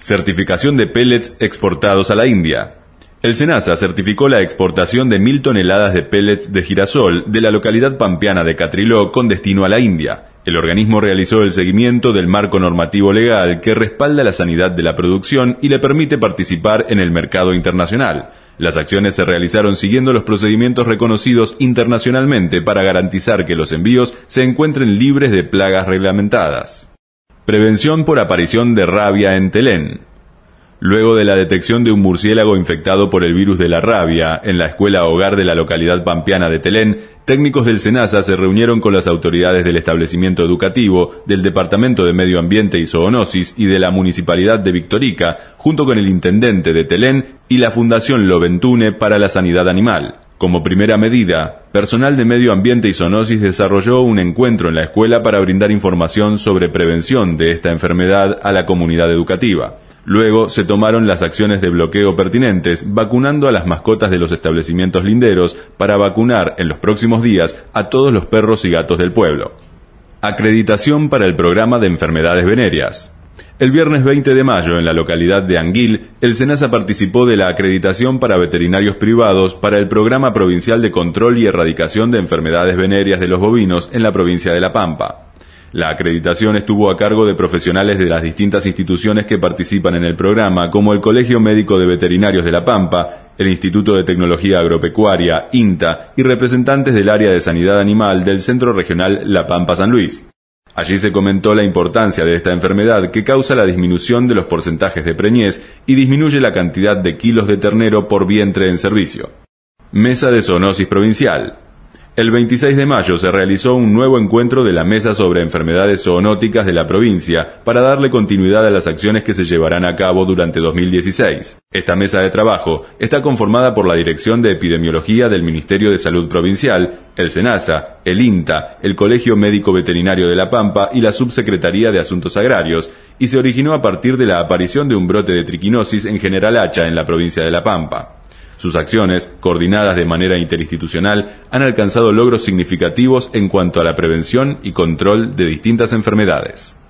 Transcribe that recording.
Certificación de pellets exportados a la India. El SENASA certificó la exportación de 1.000 toneladas de pellets de girasol de la localidad pampeana de Catriló con destino a la India. El organismo realizó el seguimiento del marco normativo legal que respalda la sanidad de la producción y le permite participar en el mercado internacional. Las acciones se realizaron siguiendo los procedimientos reconocidos internacionalmente para garantizar que los envíos se encuentren libres de plagas reglamentadas. Prevención por aparición de rabia en Telén. Luego de la detección de un murciélago infectado por el virus de la rabia en la escuela hogar de la localidad pampeana de Telén, técnicos del SENASA se reunieron con las autoridades del establecimiento educativo, del Departamento de Medio Ambiente y Zoonosis y de la Municipalidad de Victorica, junto con el intendente de Telén y la Fundación Loventune para la Sanidad Animal. Como primera medida, personal de Medio Ambiente y Zoonosis desarrolló un encuentro en la escuela para brindar información sobre prevención de esta enfermedad a la comunidad educativa. Luego se tomaron las acciones de bloqueo pertinentes, vacunando a las mascotas de los establecimientos linderos para vacunar en los próximos días a todos los perros y gatos del pueblo. Acreditación para el programa de enfermedades venéreas. El viernes 20 de mayo, en la localidad de Anguil, el SENASA participó de la acreditación para veterinarios privados para el Programa Provincial de Control y Erradicación de Enfermedades Venéreas de los Bovinos en la provincia de La Pampa. La acreditación estuvo a cargo de profesionales de las distintas instituciones que participan en el programa, como el Colegio Médico de Veterinarios de La Pampa, el Instituto de Tecnología Agropecuaria, INTA, y representantes del área de sanidad animal del Centro Regional La Pampa-San Luis. Allí se comentó la importancia de esta enfermedad que causa la disminución de los porcentajes de preñez y disminuye la cantidad de kilos de ternero por vientre en servicio. Mesa de Zoonosis Provincial. El 26 de mayo se realizó un nuevo encuentro de la Mesa sobre Enfermedades Zoonóticas de la provincia para darle continuidad a las acciones que se llevarán a cabo durante 2016. Esta mesa de trabajo está conformada por la Dirección de Epidemiología del Ministerio de Salud Provincial, el SENASA, el INTA, el Colegio Médico Veterinario de La Pampa y la Subsecretaría de Asuntos Agrarios, y se originó a partir de la aparición de un brote de triquinosis en General Hacha en la provincia de La Pampa. Sus acciones, coordinadas de manera interinstitucional, han alcanzado logros significativos en cuanto a la prevención y control de distintas enfermedades.